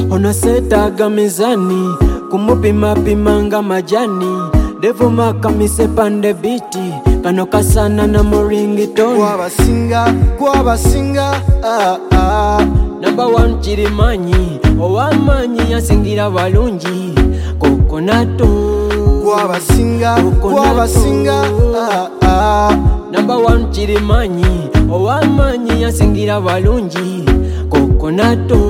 Onasetaga mizani kumupima pimanga majani Devo makamise pande biti kano kasana na moringitoni Kwabasinga Number 1 Chirimanyi owamanyi yasingira balungi Kokonato Kwabasinga Number 1 Chirimanyi owamanyi yasingira balungi Kokonato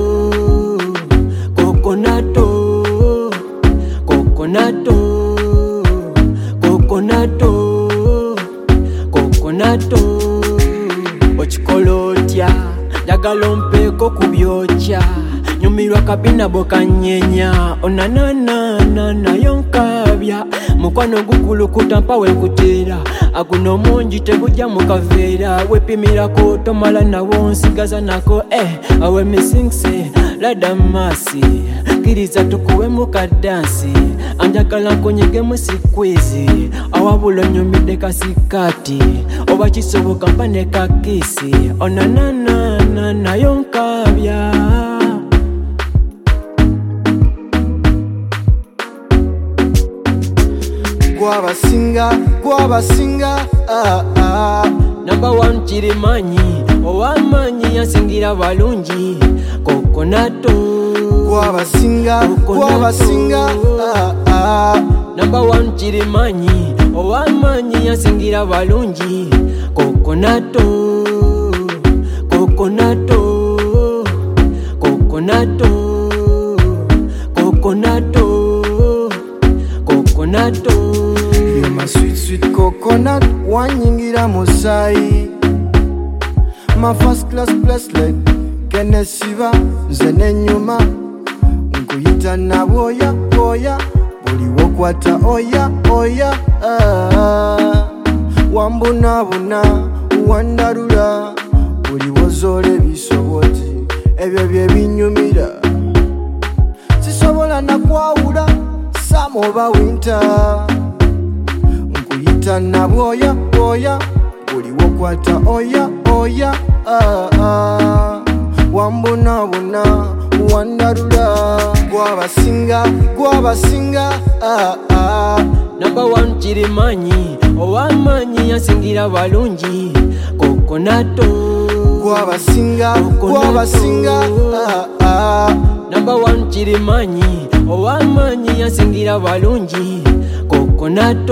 Ochikolotia Jagala mpeko kubyokya Nyumirwa kabina bokanyenya Onanana yonkabya Mukwano gukulukuta mpawe nkutera Aguno mungi tegujja mukaveera Wepimirako tomala nawo nsigaza nako awe misingse Lada masi Kiriza tukuwe mukadansi Anjagala nkonyege musikwizi Awabulo nyumide kasikati Oba kisoboka mpane kakisi Onanana yonkabya Kwabasinga Number 1 Chirimanyi owamanyi yasingira balungi Kokonato Kwabasinga Number 1 Chirimanyi owamanyi yasingira balungi Kokonato You're my sweet coconut wanyingira musai My first class like Kenesiba nze nenyuma nkuyita naboya buli wokwata oya wambunabuna wandarula buli wozola ebisoboti ebyo byebinyumira sisobola nakwawula sama oba winta nkuyita naboya buli wokwata oya wambunabuna wandarula Kwabasinga Number 1 Chirimanyi owamanyi yasingira balungi Kokonato Kwabasinga Number 1 Chirimanyi owamanyi yasingira balungi Kokonato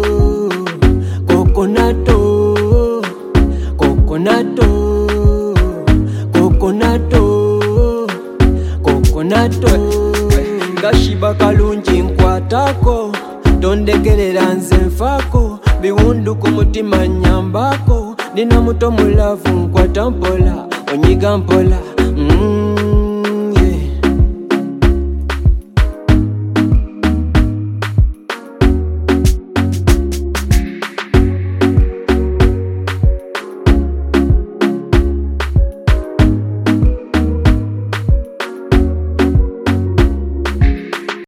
Gashiba kalungi nkwatako tondegerera nze nfako biwundu ku mutima nyambako nina muto mulavu nkwata mpola onyiga mpola